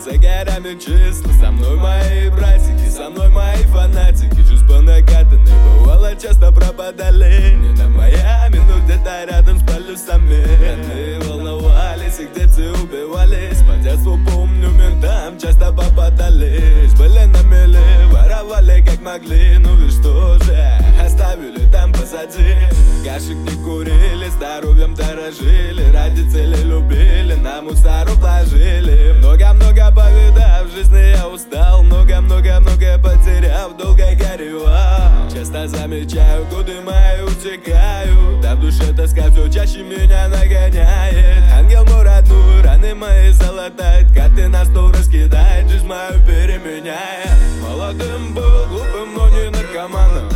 за горами числа. Со мной мои братики, со мной мои фанатики. Жизнь по накатанной, бывало часто пропадали. Не на Майами, но где-то рядом с полюсами. Они волновались и где-то убивались. По детству помню, ментам часто попадались. Были на мели, воровали как могли. Ну и что же, оставили там позади. Кашек не курили, здоровьем дорожили. Ради цели любили, на мусор уложили. Много-много повидав, в жизни я устал. Много-много-много потеряв, долго горевал. Часто замечаю, годы мои утекают. Да в душе тоска все чаще меня нагоняет. Ангел мой родной, раны мои золотает. Карты на стол раскидает, жизнь мою переменяет. Молодым был, глупым, но не наркоманом.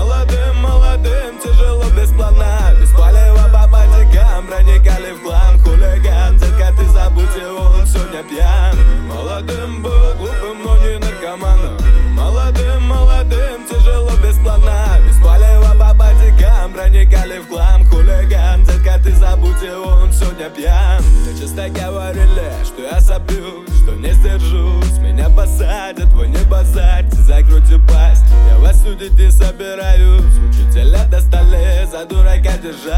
Молодым, тяжело без плана. Без палева по патикам проникали в хлам. Хулиган, детка, ты забудь его, он сегодня пьян. Молодым был, глупым, но не наркоманом. Молодым, тяжело без плана. Без палева по патикам проникали в хлам. Хулиган, детка, ты забудь его, он сегодня пьян. Мне часто говорили, что я соплюсь, что не сдержусь. Меня посадят, вы не базарьте, закройте пасть. Я вас судить не собираюсь. Учителя достали, за дурака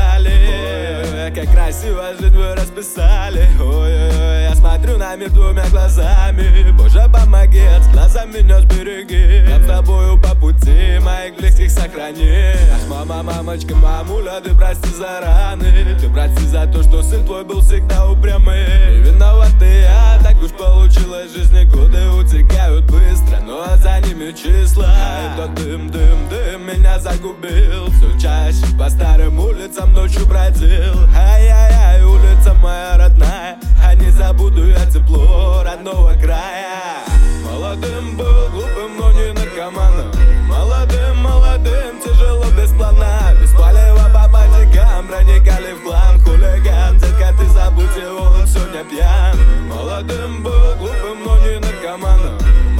держали. Ой, как красиво жизнь вы расписали. Ой, я смотрю на мир двумя глазами. Боже, помоги, от глаза меня сбереги. Я с тобою по пути, моих близких сохрани. Ах, мама, мамочка, мамуля, ты прости за раны. Ты прости за то, что сын твой был всегда упрямый. Не виноватый я, так уж получилось. В жизни годы утекают быстро, но за ними числа. И тот дым меня загубил. Все чаще по старым улицам ночью бродил. Ай-яй-яй, улица моя родная, а не забуду я тепло родного края. Молодым был, глупым, но не наркоманом. Молодым, тяжело без плана. Без палева по патикам проникали в хлам. Хулиган, детка, ты забудь его, он сегодня пьян. Молодым был, глупым, но не наркоманом.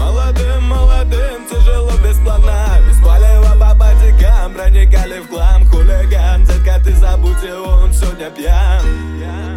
Молодым, тяжело без плана. Без палева по патикам проникали в хлам. Хулиган, детка, ты забудь его, он сегодня пьян.